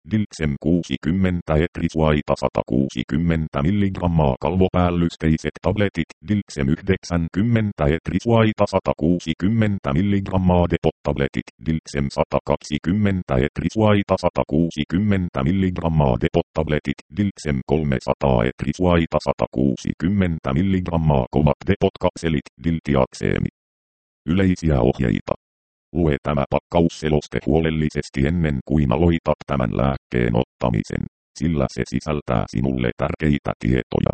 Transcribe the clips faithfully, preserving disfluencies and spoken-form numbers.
Dilksem kuusikymmentä etrisuaita sata kuusikymmentä milligrammaa kalvopäällysteiset tabletit. Dilksem yhdeksänkymmentä etrisuaita sata kuusikymmentä milligrammaa depot-tabletit. Dilksem sata kaksikymmentä etrisuaita sata kuusikymmentä milligrammaa depot-tabletit. Dilksem kolmesataa etrisuaita sata kuusikymmentä milligrammaa kovat depot-kapselit. Diltiakseemi. Yleisiä ohjeita. Lue tämä pakkausseloste huolellisesti ennen kuin aloitat tämän lääkkeen ottamisen, sillä se sisältää sinulle tärkeitä tietoja.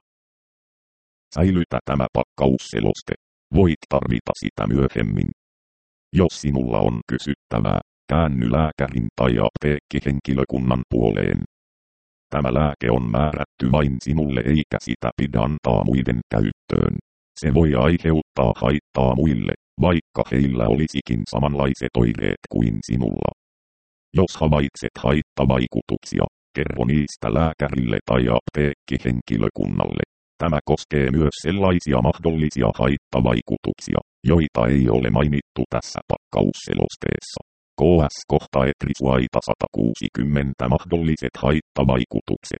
Säilytä tämä pakkausseloste. Voit tarvita sitä myöhemmin. Jos sinulla on kysyttävää, käänny lääkärin tai apteekkihenkilökunnan puoleen. Tämä lääke on määrätty vain sinulle eikä sitä pidä antaa muiden käyttöön. Se voi aiheuttaa haittaa muille, vaikka heillä olisikin samanlaiset oireet kuin sinulla. Jos havaitset haittavaikutuksia, kerro niistä lääkärille tai apteekkihenkilökunnalle. Tämä koskee myös sellaisia mahdollisia haittavaikutuksia, joita ei ole mainittu tässä pakkausselosteessa. K S kohta etrisuaita sata kuusikymmentä mahdolliset haittavaikutukset.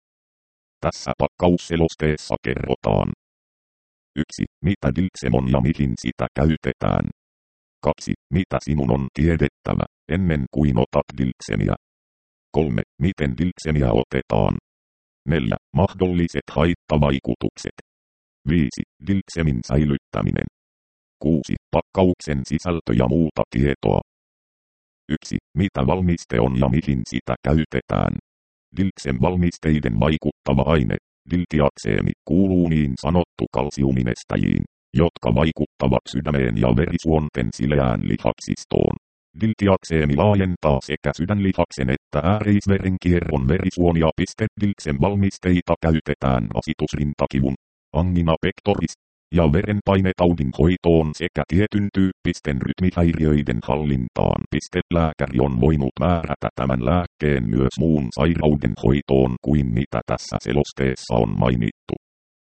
Tässä pakkausselosteessa kerrotaan. yksi. Mitä Dilksem on ja mihin sitä käytetään. kaksi. Mitä sinun on tiedettävä, ennen kuin otat Dilksemiä. kolme. Miten Dilksemiä otetaan. neljä. Mahdolliset haittavaikutukset. viisi. Dilksemin säilyttäminen. kuusi. Pakkauksen sisältö ja muuta tietoa. yksi. Mitä valmiste on ja mihin sitä käytetään. Dilksem valmisteiden vaikuttava aine. Diltiakseemi kuuluu niin sanottu kalsiuminestäjiin, jotka vaikuttavat sydämeen ja verisuonten sileään lihaksistoon. Diltiakseemi laajentaa sekä sydänlihaksen että ääreisverenkierron verisuonia. Dilksem valmisteita käytetään rasitusrintakivun, angina pectoris ja verenpainetaudin hoitoon sekä tietyn tyyppisten rytmihäiriöiden hallintaan. Lääkäri on voinut määrätä tämän lääkkeen myös muun sairauden hoitoon kuin mitä tässä selosteessa on mainittu.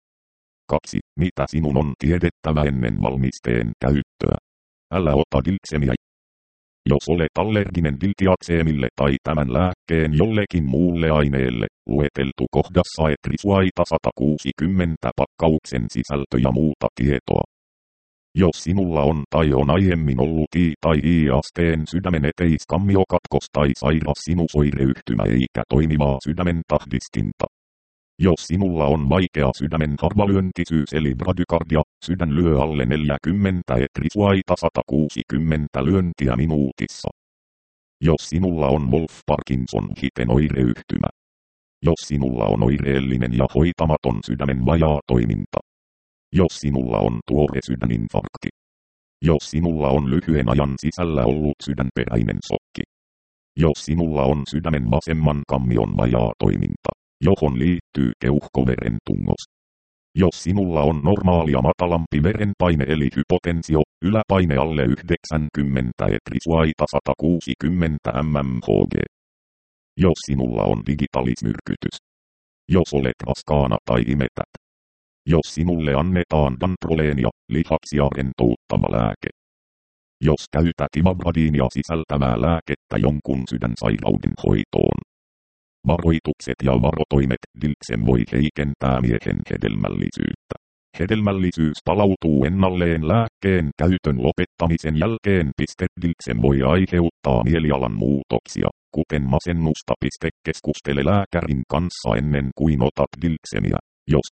kaksi. Mitä sinun on tiedettävä ennen valmisteen käyttöä? Älä ota Dilksemiä. Jos olet allerginen diltiakseemille tai tämän lääkkeen jollekin muulle aineelle, lueteltu kohdassa etrisuaita sata kuusikymmentä pakkauksen sisältö ja muuta tietoa. Jos sinulla on tai on aiemmin ollut I- tai I-asteen sydämen eteiskammiokatkos tai sairas sinusoireyhtymä eikä toimivaa sydämen tahdistinta. Jos sinulla on vaikea sydämen harvalyöntisyys eli bradykardia, sydän lyö alle neljäkymmentä etrisuaita sata kuusikymmentä lyöntiä minuutissa. Jos sinulla on Wolff-Parkinson-Hiten oireyhtymä. Jos sinulla on oireellinen ja hoitamaton sydämen vajaa toiminta. Jos sinulla on tuore sydäninfarkti. Jos sinulla on lyhyen ajan sisällä ollut sydänperäinen sokki. Jos sinulla on sydämen vasemman kammion vajaa toiminta, johon liittyy keuhkoveren-tungos. Jos sinulla on normaali ja matalampi verenpaine eli hypotensio, yläpaine alle yhdeksänkymmentä etrisuaita sata kuusikymmentä mmHg. Jos sinulla on digitaalismyrkytys. Jos olet raskaana tai imetät. Jos sinulle annetaan dantroleenia, lihaksia rentouttava lääke. Jos käytät imabradiinia sisältävää lääkettä jonkun sydänsairauden hoitoon. Varoitukset ja varotoimet. Dilksem voi heikentää miehen hedelmällisyyttä. Hedelmällisyys palautuu ennalleen lääkkeen käytön lopettamisen jälkeen. Dilksem voi aiheuttaa mielialan muutoksia, kuten masennusta. Keskustele lääkärin kanssa ennen kuin otat Dilksemiä, jos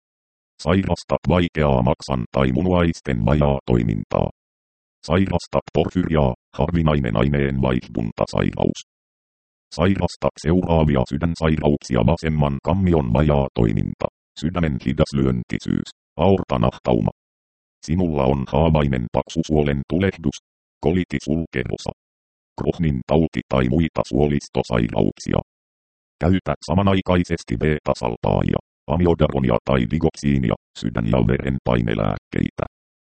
sairastat vaikeaa maksan tai munuaisten vajaa toimintaa. Sairastat porfyriaa, harvinainen aineenvaihduntasairaus. Sairastat seuraavia sydänsairauksia: vasemman kammion vajaa toiminta, sydämen hidaslyöntisyys, aortanahtauma. Sinulla on haavainen paksusuolen tulehdus, colitis ulcerosa, Crohnin tauti tai muita suolistosairauksia. Käytä samanaikaisesti beta-salpaajia, amiodaronia tai digoksiinia, sydän- ja verenpainelääkkeitä.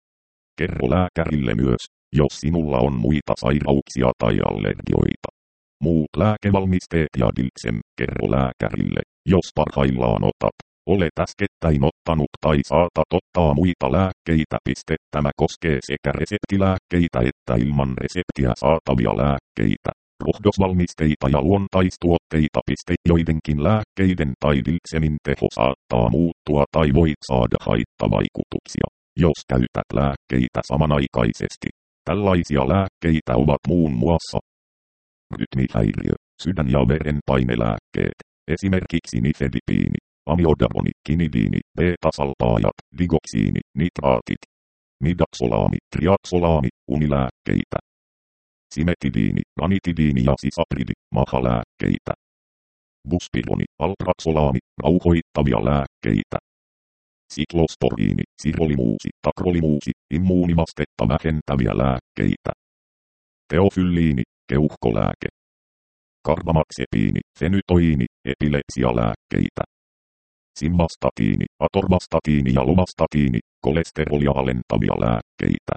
Kerro lääkärille myös, jos sinulla on muita sairauksia tai allergioita. Muut lääkevalmisteet ja Dilksem. Kerro lääkärille, jos parhaillaan otat, olet äskettäin ottanut tai saatat ottaa muita lääkkeitä. Tämä koskee sekä reseptilääkkeitä että ilman reseptiä saatavia lääkkeitä. rohdosvalmisteita ja luontaistuotteita. Joidenkin lääkkeiden tai dilksemin teho saattaa muuttua tai voit saada haittavaikutuksia, jos käytät lääkkeitä samanaikaisesti. Tällaisia lääkkeitä ovat muun muassa rytmihäiriö, sydän- ja verenpainelääkkeet, esimerkiksi nifedipiini, amiodaponi, kinidiini, beta-salpaajat, digoksiini, nitraatit, midaksolaami, triaksolaami, unilääkkeitä, simetidiini, ranitidiini ja sisapridi, mahalääkkeitä, buspironi, alpraxolaami, rauhoittavia lääkkeitä, siklosporiini, sirolimuusi, takrolimuusi, immuunivastetta vähentäviä lääkkeitä, teofylliini, keuhkolääke, karbamaxepiini, fenytoiini, epilepsialääkkeitä, simvastatiini, atorvastatiini ja lomastatiini, kolesterolia alentavia lääkkeitä,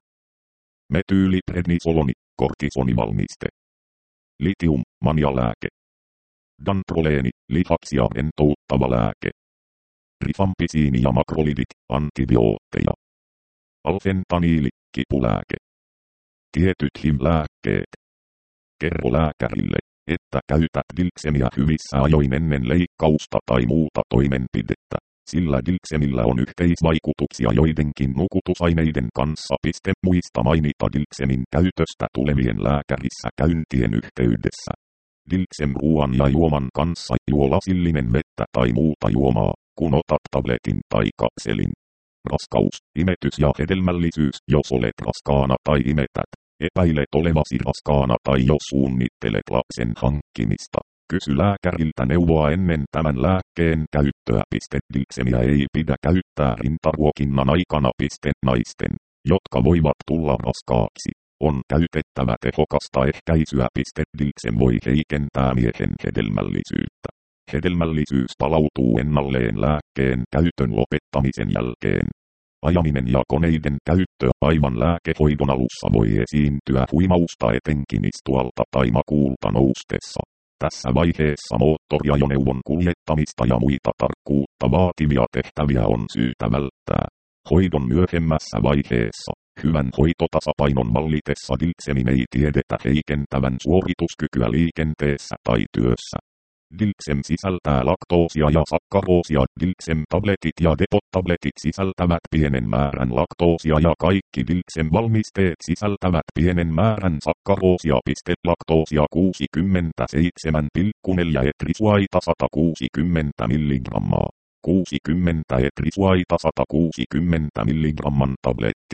metyyliprednisoloni, kortisonivalmiste, litium, manialääke, dantroleeni, lihaksia rentouttava lääke, rifampisiini ja makrolidit, antibiootteja, alfentaniili, kipulääke, tietyt H I V-lääkkeet. Kerro lääkärille, että käytät dilksemiä hyvissä ajoin ennen leikkausta tai muuta toimenpidettä, sillä dilksemillä on yhteisvaikutuksia joidenkin nukutusaineiden kanssa. Piste muista mainita dilksemin käytöstä tulevien lääkärissä käyntien yhteydessä. Dilksem ruoan ja juoman kanssa juo lasillinen vettä tai muuta juomaa, kun otat tabletin tai kapselin. Raskaus, imetys ja hedelmällisyys. Jos olet raskaana tai imetät, epäilet olevasi raskaana tai jos suunnittelet lapsen hankkimista, kysy lääkäriltä neuvoa ennen tämän lääkkeen käyttöä. Dilksemiä ei pidä käyttää rintaruokinnan aikana. Naisten, jotka voivat tulla raskaaksi, on käytettävä tehokasta ehkäisyä. Dilksem voi heikentää miehen hedelmällisyyttä. Hedelmällisyys palautuu ennalleen lääkkeen käytön lopettamisen jälkeen. Ajaminen ja koneiden käyttö aivan lääkehoidon alussa voi esiintyä huimausta etenkin istualta tai makuulta noustessa. Tässä vaiheessa moottoriajoneuvon kuljettamista ja muita tarkkuutta vaativia tehtäviä on syytä välttää. Hoidon myöhemmässä vaiheessa, hyvän hoitotasapainon vallitessa dilksemin ei tiedetä heikentävän suorituskykyä liikenteessä tai työssä. Dilksem sisältää laktoosia ja sakkaroosia. Dilksem-tabletit ja depot-tabletit sisältävät pienen määrän laktoosia ja kaikki Dilksem-valmisteet sisältävät pienen määrän sakkaroosia. Laktoosia kuusikymmentäseitsemän pilkku neljä etrisuaita sata kuusikymmentä milligrammaa. kuusikymmentä etrisuaita sata kuusikymmentä milligramman tabletti.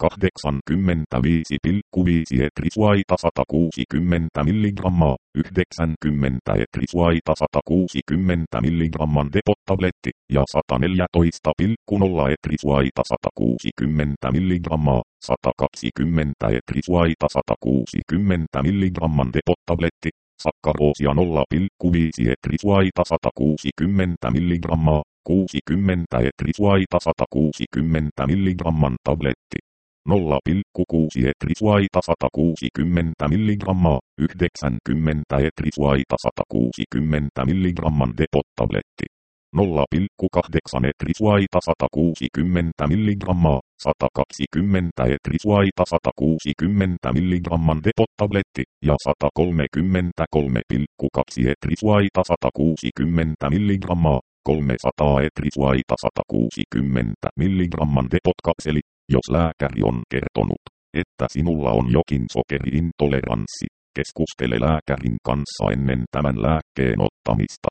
kahdeksankymmentäviisi pilkku viisi etrisuaita sata kuusikymmentä milligrammaa, yhdeksänkymmentä etrisuaita sata kuusikymmentä milligramman depot-tabletti ja sata neljätoista pilkku nolla etrisuaita sata kuusikymmentä milligrammaa, sata kaksikymmentä etrisuaita sata kuusikymmentä milligramman depot-tabletti, sakkaroosia nolla pilkku viisi etrisuaita sata kuusikymmentä milligrammaa, kuusikymmentä etrisuaita sata kuusikymmentä milligramman tabletti. nolla pilkku kuusi etrisuaita sata kuusikymmentä milligrammaa, yhdeksänkymmentä etrisuaita sata kuusikymmentä milligramman depot-tabletti. nolla pilkku kahdeksan etrisuaita sata kuusikymmentä milligrammaa, sata kaksikymmentä etrisuaita sata kuusikymmentä milligramman depot-tabletti ja sata kolmekymmentäkolme pilkku kaksi etrisuaita sata kuusikymmentä milligrammaa, kolmesataa etrisuaita sata kuusikymmentä milligramman depot-kapseli. Jos lääkäri on kertonut, että sinulla on jokin sokeriintoleranssi, keskustele lääkärin kanssa ennen tämän lääkkeen ottamista.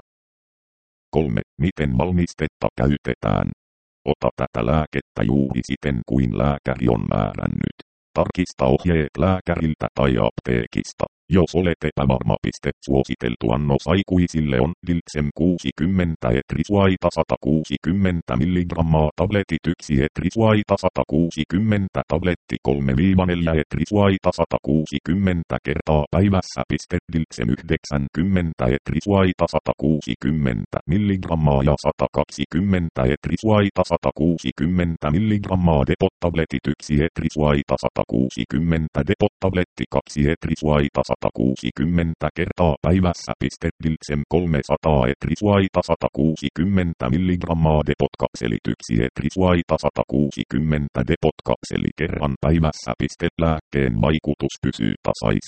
kolme. Miten valmistetta käytetään? Ota tätä lääkettä juuri siten kuin lääkäri on määrännyt. Tarkista ohjeet lääkäriltä tai apteekista. Jos olet epävarma. Suositeltu annos aikuisille on Dilksem kuusikymmentä etrisuaita sata kuusikymmentä milligrammaa tabletit yksi etrisuaita sata kuusikymmentä tabletti kolme neljä etrisuaita sata kuusikymmentä kertaa päivässä. Dilksem yhdeksänkymmentä etrisuaita sata kuusikymmentä milligrammaa ja sata kaksikymmentä etrisuaita sata kuusikymmentä milligrammaa depot-tabletit yksi etrisuaita sata kuusikymmentä depot-tabletti kaksi etrisuaita sata kuusikymmentä kertaa päivässä. Dilksem kolmesataa etrisuaita sata kuusikymmentä milligrammaa depot-kapselit yksi etrisuaita sata kuusikymmentä depot-kapseli kerran päivässä. Lääkkeen vaikutus pysyy tasaisena,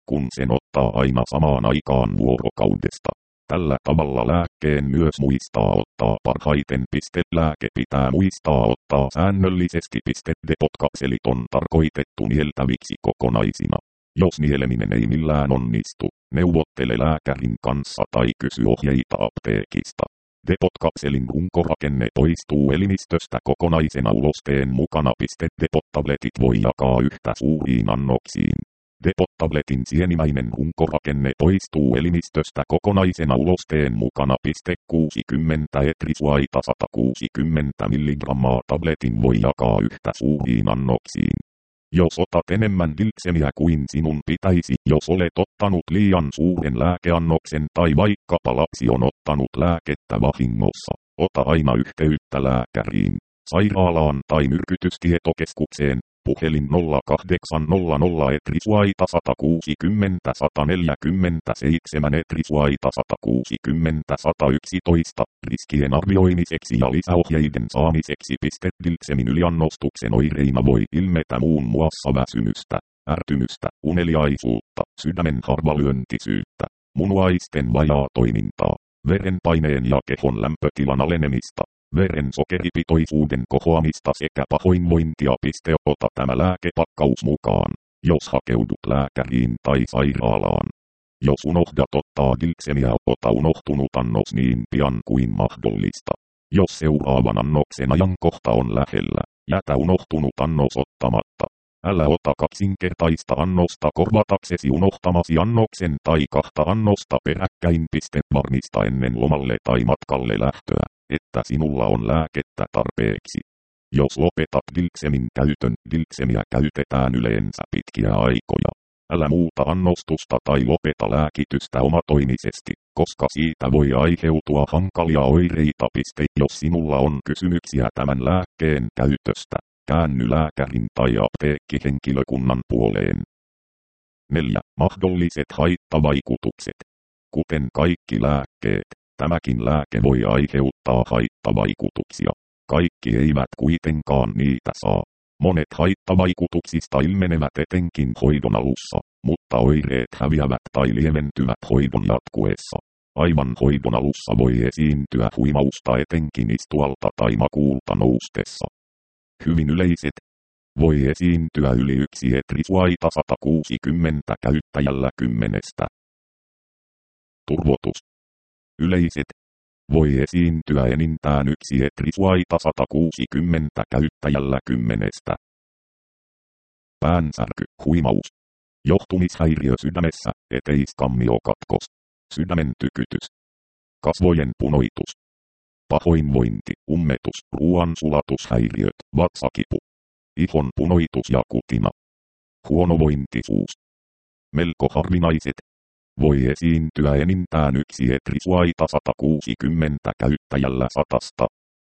kun sen ottaa aina samaan aikaan vuorokaudesta. Tällä tavalla lääkkeen myös muistaa ottaa parhaiten. Lääke pitää muistaa ottaa säännöllisesti. Depot-kapselit on tarkoitettu nieltäviksi kokonaisina. Jos nieleminen ei millään onnistu, neuvottele lääkärin kanssa tai kysy ohjeita apteekista. Depot-kapselin runkorakenne poistuu elimistöstä kokonaisena ulosteen mukana. Depot-tabletit voi jakaa yhtä suuriin annoksiin. Depot-tabletin sienimäinen runkorakenne poistuu elimistöstä kokonaisena ulosteen mukana. kuusikymmentä etrisuaita sata kuusikymmentä milligrammaa tabletin voi jakaa yhtä suuriin annoksiin. Jos otat enemmän dilksemiä kuin sinun pitäisi, jos olet ottanut liian suuren lääkeannoksen tai vaikkapa lapsi on ottanut lääkettä vahingossa, ota aina yhteyttä lääkäriin, sairaalaan tai myrkytystietokeskukseen. Puhelin nolla kahdeksan nolla nolla etrisuaita sata kuusikymmentä sata neljäkymmentäseitsemän etrisuaita sata kuusikymmentä sata yksitoista, riskien arvioimiseksi ja lisäohjeiden saamiseksi. Dilksemin yliannostuksen oireina voi ilmetä muun muassa väsymystä, ärtymystä, uneliaisuutta, sydämen harvalyöntisyyttä, munuaisten vajaatoimintaa, verenpaineen ja kehon lämpötilan alenemista, veren sokeripitoisuuden kohoamista sekä pahoinvointia. Ota tämä lääkepakkaus mukaan, jos hakeudut lääkäriin tai sairaalaan. Jos unohdat ottaa dilksemiä, ota unohtunut annos niin pian kuin mahdollista. Jos seuraavan annoksen ajankohta on lähellä, jätä unohtunut annos ottamatta. Älä ota kaksinkertaista annosta korvataksesi unohtamasi annoksen tai kahta annosta peräkkäin. Varmista ennen lomalle tai matkalle lähtöä, että sinulla on lääkettä tarpeeksi. Jos lopetat dilksemin käytön, dilksemiä käytetään yleensä pitkiä aikoja. Älä muuta annostusta tai lopeta lääkitystä omatoimisesti, koska siitä voi aiheutua hankalia oireita. Jos sinulla on kysymyksiä tämän lääkkeen käytöstä, käänny lääkärin tai apteekkihenkilökunnan puoleen. neljä. Mahdolliset haittavaikutukset. Kuten kaikki lääkkeet, tämäkin lääke voi aiheuttaa haittavaikutuksia. Kaikki eivät kuitenkaan niitä saa. Monet haittavaikutuksista ilmenevät etenkin hoidon alussa, mutta oireet häviävät tai lieventyvät hoidon jatkuessa. Aivan hoidon alussa voi esiintyä huimausta etenkin istualta tai makuulta noustessa. Hyvin yleiset. Voi esiintyä yli yksi etrisuaita sata kuusikymmentä käyttäjällä kymmenestä. Turvotus. Yleiset. Voi esiintyä enintään yksi etrisuaita sata kuusikymmentä käyttäjällä kymmenestä. Päänsärky, huimaus. Johtumishäiriö sydämessä, eteiskammiokatkos. Sydämen tykytys. Kasvojen punoitus. Pahoinvointi, ummetus, ruoansulatushäiriöt, vatsakipu. Ihon punoitus ja kutina. Huonovointisuus. Melko harvinaiset. Voi esiintyä enintään yksi etrisuaita sata kuusikymmentä käyttäjällä satasta.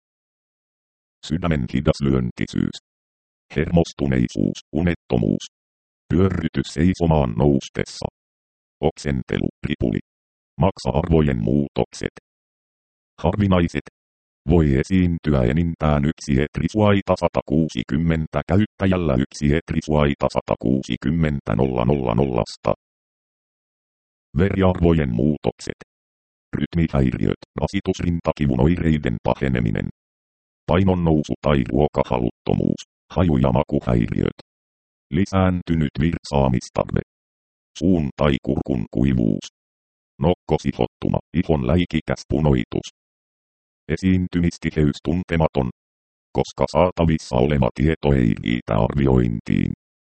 Sydämen hidaslyöntisyys. Hermostuneisuus, unettomuus. Pyörrytys seisomaan noustessa. Oksentelu, ripuli. Maksa-arvojen muutokset. Harvinaiset. Voi esiintyä enintään yksi etrisuaita sata kuusikymmentä käyttäjällä yksi etrisuaita sata kuusikymmentä nolla nolla nollasta. Veriarvojen muutokset. Rytmihäiriöt, rasitusrintakivun oireiden paheneminen. Painon nousu tai ruokahaluttomuus, haju- ja makuhäiriöt. Lisääntynyt virtsaamistarve. Suun tai kurkun kuivuus. Nokkosihottuma, ihon läikikäs punoitus. Esiintymistiheys tuntematon, koska saatavissa oleva tieto ei riitä arviointiin.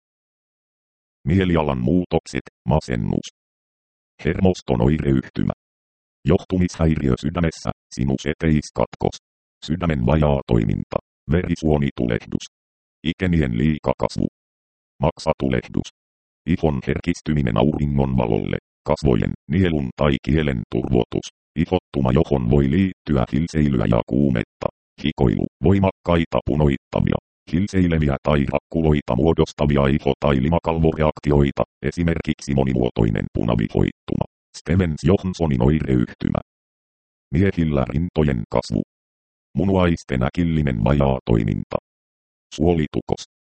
Mielialan muutokset, masennus. Hermoston oireyhtymä. Johtumishäiriö sydämessä, sinuseteiskatkos. Sydämen vajaatoiminta, verisuonitulehdus. Ikenien liikakasvu. Maksatulehdus. Ihon herkistyminen auringonvalolle, kasvojen, nielun tai kielen turvotus. Ihottuma, johon voi liittyä hilseilyä ja kuumetta. Hikoilu, voimakkaita punoittavia, hilseileviä tai rakkuloita muodostavia iho- tai limakalvoreaktioita, esimerkiksi monimuotoinen punavihoittuma. Stevens-Johnsonin oireyhtymä. Miehillä rintojen kasvu. Munuaisten äkillinen vajaatoiminta. Suolitukos.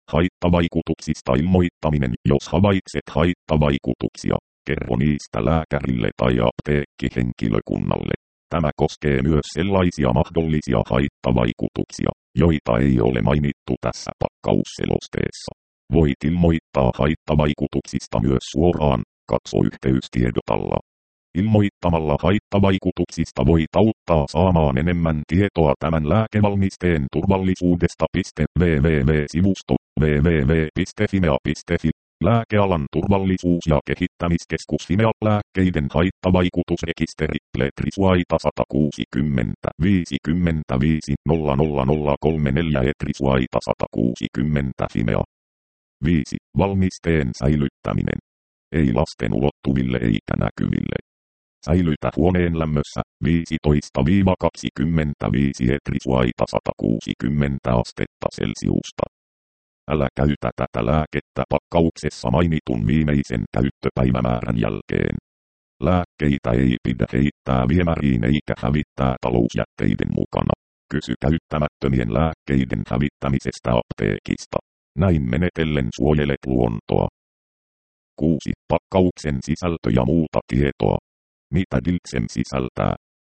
Haittavaikutuksista ilmoittaminen. Jos havaitset haittavaikutuksia, kerro niistä lääkärille tai apteekkihenkilökunnalle. Tämä koskee myös sellaisia mahdollisia haittavaikutuksia, joita ei ole mainittu tässä pakkausselosteessa. Voit ilmoittaa haittavaikutuksista myös suoraan, katso yhteystiedot alla. Ilmoittamalla haittavaikutuksista voit auttaa saamaan enemmän tietoa tämän lääkevalmisteen turvallisuudesta. www-sivusto www piste fimea piste fi Lääkealan turvallisuus- ja kehittämiskeskus Fimea lääkkeiden haittavaikutusrekisteri Letrisuaita sata kuusikymmentä viisikymmentäviisi nolla nolla nolla kolmekymmentäneljä Letrisuaita sata kuusikymmentä Fimea. viisi. Valmisteen säilyttäminen. Ei lasten ulottuville eikä näkyville. Säilytä huoneen lämmössä viisitoista kaksikymmentäviisi Letrisuaita sata kuusikymmentä astetta Celsiusta. Älä käytä tätä lääkettä pakkauksessa mainitun viimeisen käyttöpäivämäärän jälkeen. Lääkkeitä ei pidä heittää viemäriin eikä hävittää talousjätteiden mukana. Kysy käyttämättömien lääkkeiden hävittämisestä apteekista. Näin menetellen suojelet luontoa. kuusi. Pakkauksen sisältö ja muuta tietoa. Mitä Dilksem sisältää?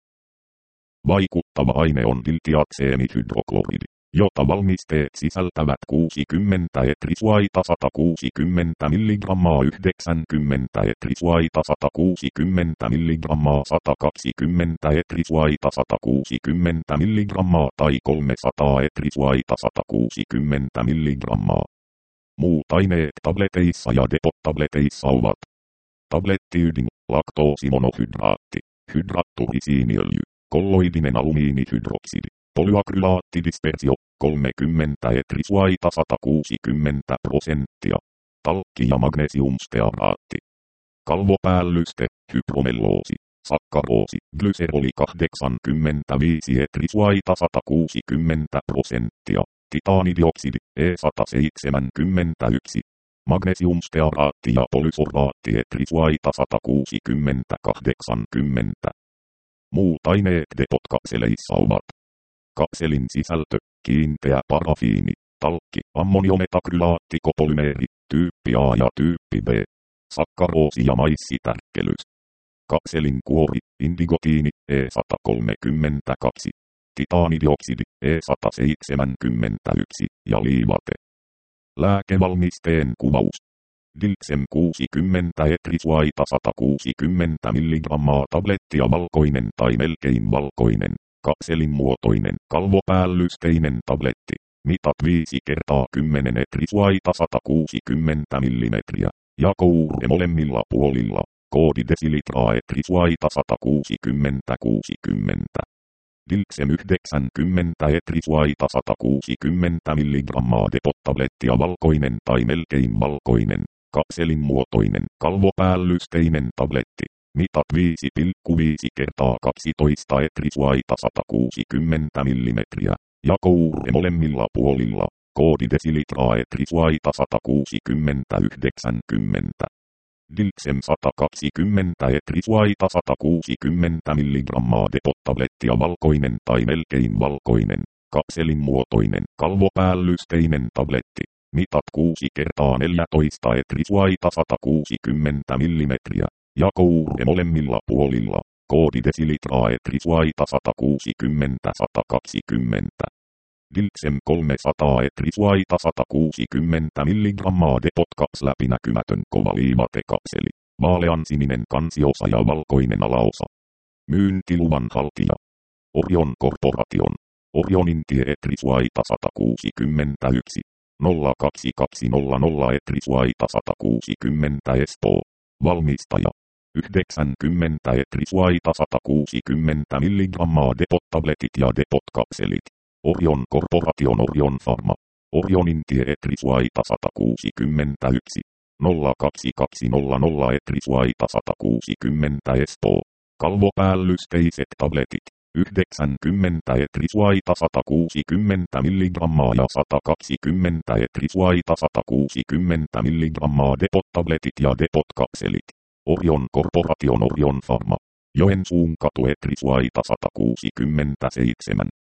Vaikuttava aine on diltiakseemihydrokloridi, jota valmisteet sisältävät kuusikymmentä Letrisuaita sata kuusikymmentä milligrammaa, yhdeksänkymmentä Letrisuaita sata kuusikymmentä milligrammaa, sata kaksikymmentä Letrisuaita sata kuusikymmentä milligrammaa tai kolmesataa Letrisuaita sata kuusikymmentä milligrammaa. Muut aineet tableteissa ja depot-tableteissa ovat tablettiydin, laktoosimonohydraatti, hydratturisiiniöljy, kolloidinen alumiinihydroksidi, polyakrylaattidispersio, kolmekymmentä Letrisuaita sata kuusikymmentä prosenttia, talkki ja magnesiumstearaatti, kalvopäällyste, hypromelloosi, sakkaroosi, glyseroli kahdeksankymmentäviisi Letrisuaita sata kuusikymmentä prosenttia, titaanidioksidi, E sata seitsemänkymmentäyksi, magnesiumstearaatti ja polysorbaatti Letrisuaita sata kuusikymmentä kahdeksankymmentä. Muut aineet depot-kapseleissa ovat kapselin sisältö, kiinteä parafiini, talkki, ammoniometakrylaatti, kopolymeeri, tyyppi A ja tyyppi B, sakkaroosi ja maissitärkkelys. Kapselin kuori, indigotiini, E sata kolmekymmentäkaksi, titaanidioksidi, E sata seitsemänkymmentäyksi ja liivate. Lääkevalmisteen kuvaus. Dilksem kuusikymmentä Letrisuaita sata kuusikymmentä milligrammaa tablettia, valkoinen tai melkein valkoinen, kapselin muotoinen, kalvopäällysteinen tabletti. Mitat viisi kertaa kymmenen Letrisuaita sata kuusikymmentä millimetriä. Jakouure molemmilla puolilla. Koodi desilitraa Letrisuaita sata kuusikymmentä kuusikymmentä. Dilksem yhdeksänkymmentä Letrisuaita sata kuusikymmentä milligrammaa depot-tablettia, valkoinen tai melkein valkoinen, kapselin muotoinen, kalvopäällysteinen tabletti. Mitat viisi pilkku viisi kertaa kaksitoista Letrisuaita sata kuusikymmentä millimetriä. Jakouure molemmilla puolilla. Koodi desilitraa Letrisuaita sata kuusikymmentä yhdeksänkymmentä. Dilksem sata kaksikymmentä Letrisuaita sata kuusikymmentä milligrammaa depot-tablettia, valkoinen tai melkein valkoinen, kapselin muotoinen, kalvopäällysteinen tabletti. Mitat kuusi kertaa neljätoista Letrisuaita sata kuusikymmentä millimetriä. Jakouure molemmilla puolilla. Koodi desilitraa Letrisuaita sata kuusikymmentä sata kaksikymmentä. Dilksem kolmesataa Letrisuaita sata kuusikymmentä milligrammaa depot-kaps, läpinäkymätön kova liivatekapseli, vaaleansininen kansiosa ja valkoinen alaosa. Myyntiluvan haltija. Orion Corporation. Orionintie Letrisuaita sata kuusikymmentäyksi nolla kaksi kaksi nolla nolla Letrisuaita sata kuusikymmentä Espoo. Valmistaja. yhdeksänkymmentä Letrisuaita sata kuusikymmentä milligrammaa depot-tabletit ja depot-kapselit. Orion Corporation, Orion Pharma. Orionintie Letrisuaita sata kuusikymmentäyksi nolla kaksi kaksi nolla nolla Letrisuaita sata kuusikymmentä Espoo. Kalvopäällysteiset tabletit. yhdeksänkymmentä Letrisuaita sata kuusikymmentä milligrammaa ja sata kaksikymmentä Letrisuaita sata kuusikymmentä milligrammaa depot-tabletit ja depot-kapselit. Orion Corporation, Orion Pharma. Joensuun katu Letrisuaita sata kuusikymmentäseitsemän.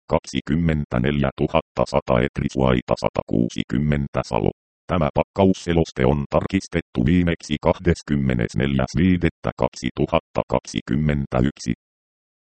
kaksikymmentäneljätuhatta sata Etrisuaita sata kuusikymmentä Salo. Tämä pakkausseloste on tarkistettu viimeksi kahdeskymmenesneljäs viidettä kaksituhattakaksikymmentäyksi.